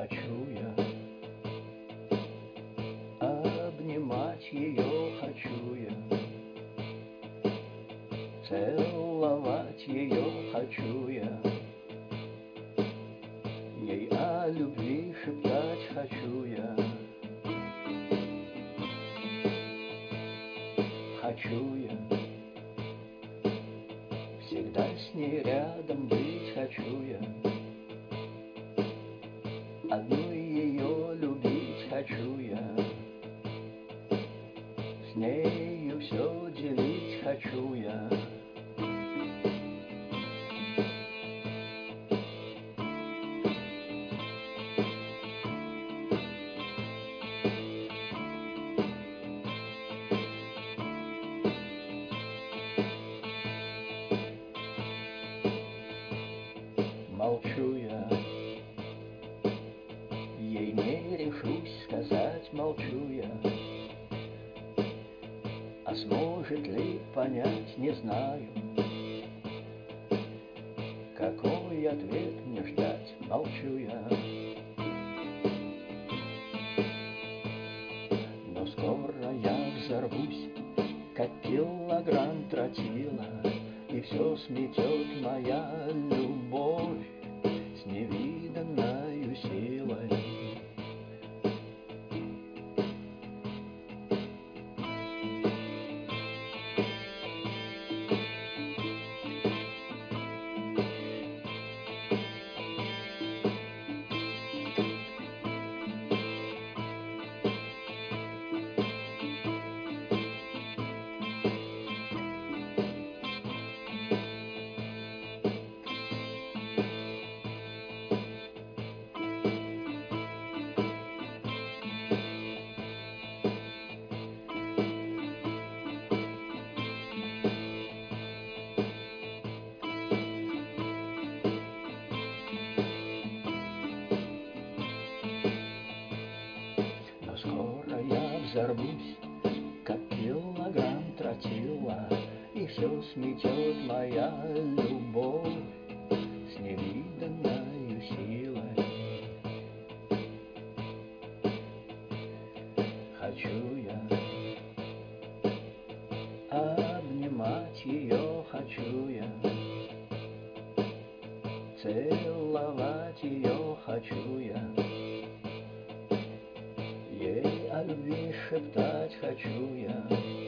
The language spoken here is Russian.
хочу я, обнимать ее хочу я, целовать ее хочу я, ей о любви шептать хочу я. Хочу я всегда с ней рядом быть, хочу я одну ее любить, хочу я с нею все делить, хочу я. Молчу я, ей не решусь сказать, молчу я, а сможет ли понять, не знаю, какой ответ мне ждать, молчу я. Но скоро я взорвусь, как килограмм тротила, и все сметет моя любовь с невиданною силой. Скоро я взорвусь, как килограмм тротила, и все сметет моя любовь с невиданною силой. Хочу я обнимать ее, хочу я целовать ее, хочу я ей о любви шептать, хочу я.